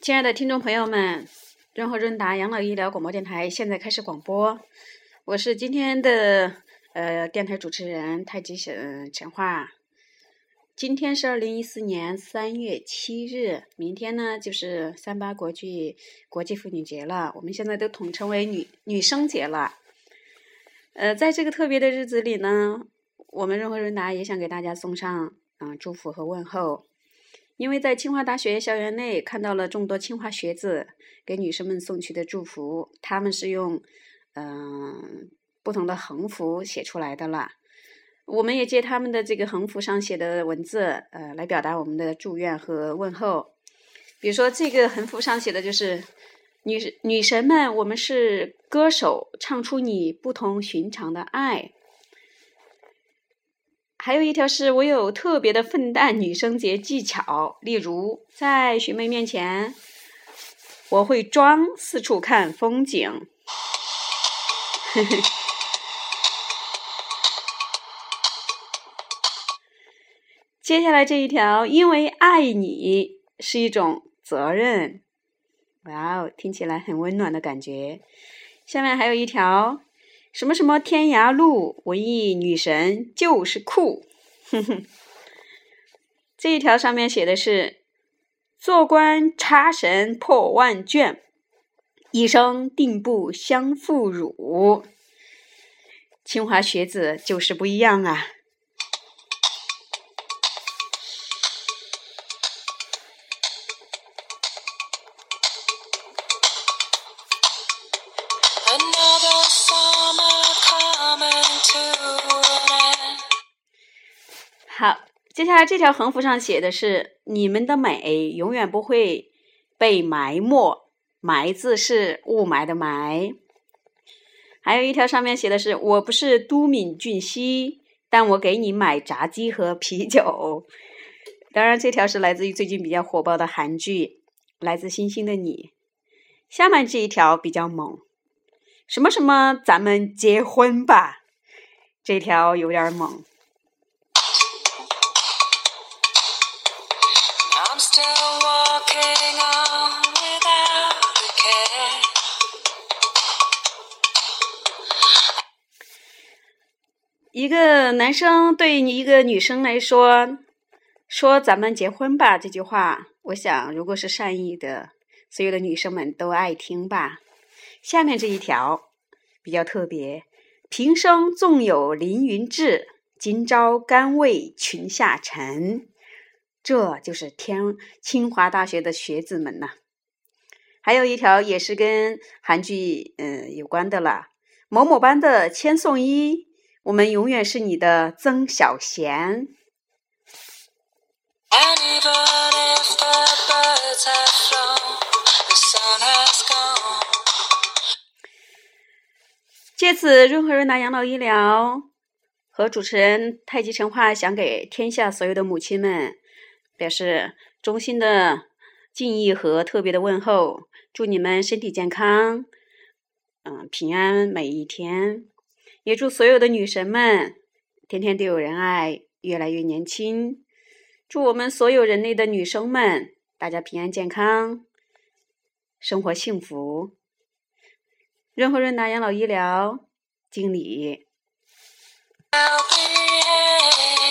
亲爱的听众朋友们，润和润达养老医疗广播电台现在开始广播，我是今天的电台主持人太极陈化。今天是2014年3月7日，明天呢就是38国际妇女节了，我们现在都统称为女生节了。在这个特别的日子里呢，我们润和润达也想给大家送上祝福和问候。因为在清华大学校园内看到了众多清华学子给女生们送去的祝福，他们是用不同的横幅写出来的啦。我们也借他们的这个横幅上写的文字来表达我们的祝愿和问候。比如说这个横幅上写的就是女神们，我们是歌手，唱出你不同寻常的爱。还有一条是我有特别的奋诞女生节技巧，例如在学妹面前我会装四处看风景。接下来这一条，因为爱你是一种责任。哇哦，听起来很温暖的感觉。下面还有一条，什么什么天涯路，文艺女神就是酷。这一条上面写的是做官查审破万卷，一生定不相负辱。清华学子就是不一样啊。好，接下来这条横幅上写的是你们的美永远不会被埋没，埋字是雾霾的霾。还有一条上面写的是我不是都敏俊熙，但我给你买炸鸡和啤酒。当然这条是来自于最近比较火爆的韩剧来自星星的你。下面这一条比较猛，什么什么咱们结婚吧，这条有点猛。一个男生对一个女生来说咱们结婚吧这句话，我想如果是善意的，所有的女生们都爱听吧。下面这一条比较特别，平生纵有凌云志，今朝甘为裙下尘。这就是清华大学的学子们呐。还有一条也是跟韩剧有关的啦，某某班的千颂伊，我们永远是你的曾小贤。借此润和润达养老医疗和主持人太极陈化想给天下所有的母亲们表示衷心的敬意和特别的问候，祝你们身体健康，平安每一天。也祝所有的女神们天天都有人爱，越来越年轻。祝我们所有人类的女生们大家平安健康，生活幸福。润和润达养老医疗经理。